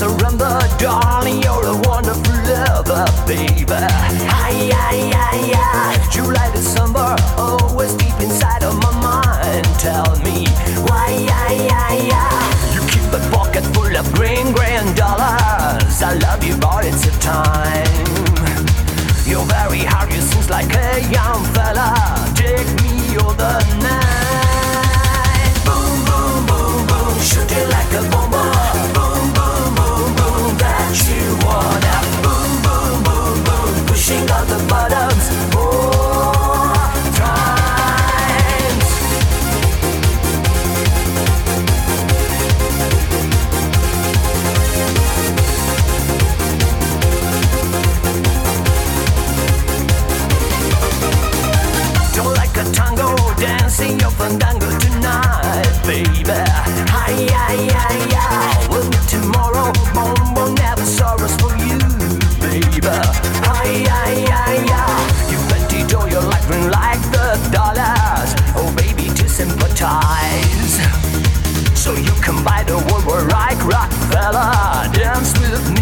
surrender, darling, you're a wonderful lover, baby. Hi, hi, hi, hi. July, December, always deep inside of my mind. Tell me why, you keep a pocket full of green dollars. I love you, but it's a time. You're very hard, you seems like a young fella. Take me all the night. Boom, boom, boom, boom, shooting like a bomber. Boom, boom, boom, boom, that you wanna. Boom, boom, boom, boom, pushing all the buttons. Four times. Don't like a tango, dancing your fandango tonight, baby. Hi, hi, hi, hi. We'll meet tomorrow. Boom, boom, never sorrows for you, baby. Hi, hi, hi, hi. You plenty dough, you're like green like the dollars. Oh, baby, to sympathize. So you can buy the world like Rockefeller. Dance with